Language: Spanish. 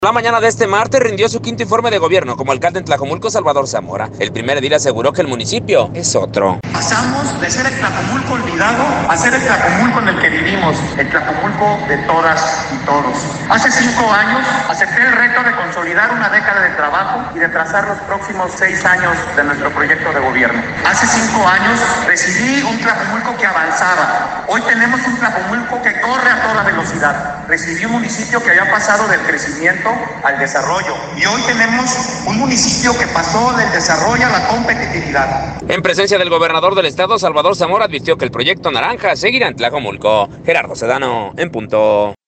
La mañana de este martes rindió su quinto informe de gobierno como alcalde en Tlajomulco, Salvador Zamora. El primer edil aseguró que el municipio es otro. Pasamos de ser el Tlajomulco olvidado a ser el Tlajomulco en el que vivimos, el Tlajomulco de todas y todos. Hace 5 años acepté el reto de consolidar una década de trabajo y de trazar los próximos 6 años de nuestro proyecto de gobierno. Hace 5 años recibí un Tlajomulco que avanzaba. Hoy tenemos un Tlajomulco que corre a toda velocidad. Recibí un municipio que había pasado del crecimiento al desarrollo. Y hoy tenemos un municipio que pasó del desarrollo a la competitividad. En presencia del gobernador del estado, Salvador Zamora, advirtió que el proyecto Naranja seguirá en Tlajomulco. Gerardo Sedano, en punto.